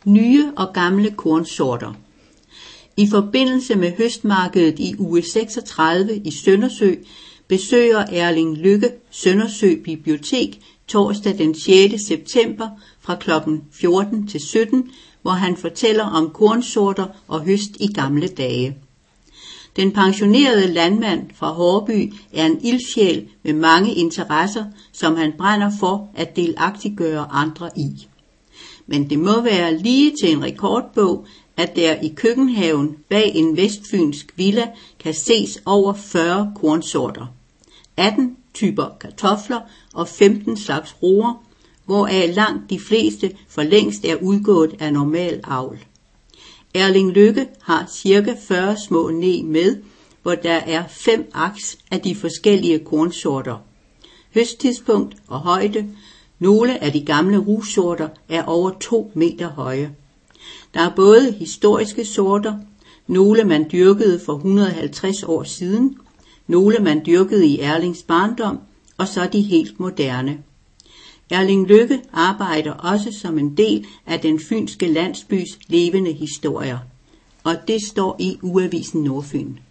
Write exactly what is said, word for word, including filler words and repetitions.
Nye og gamle kornsorter. I forbindelse med høstmarkedet i uge seksogtredive i Søndersø besøger Erling Lykke Søndersø Bibliotek torsdag den sjette september fra klokken fjorten til sytten, hvor han fortæller om kornsorter og høst i gamle dage. Den pensionerede landmand fra Hårby er en ildsjæl med mange interesser, som han brænder for at delagtiggøre andre i. Men det må være lige til en rekordbog, at der i køkkenhaven bag en vestfynsk villa kan ses over fyrre kornsorter, atten typer kartofler og femten slags roer, hvoraf langt de fleste for længst er udgået af normal avl. Erling Lykke har cirka fyrre små neg med, hvor der er fem aks af de forskellige kornsorter. Høsttidspunkt og højde. Nogle af de gamle rugsorter er over to meter høje. Der er både historiske sorter, nogle man dyrkede for et hundrede og halvtreds år siden, nogle man dyrkede i Erlings barndom, og så de helt moderne. Erling Lykke arbejder også som en del af den fynske landsbys levende historier, og det står i Ugeavisen Nordfyn.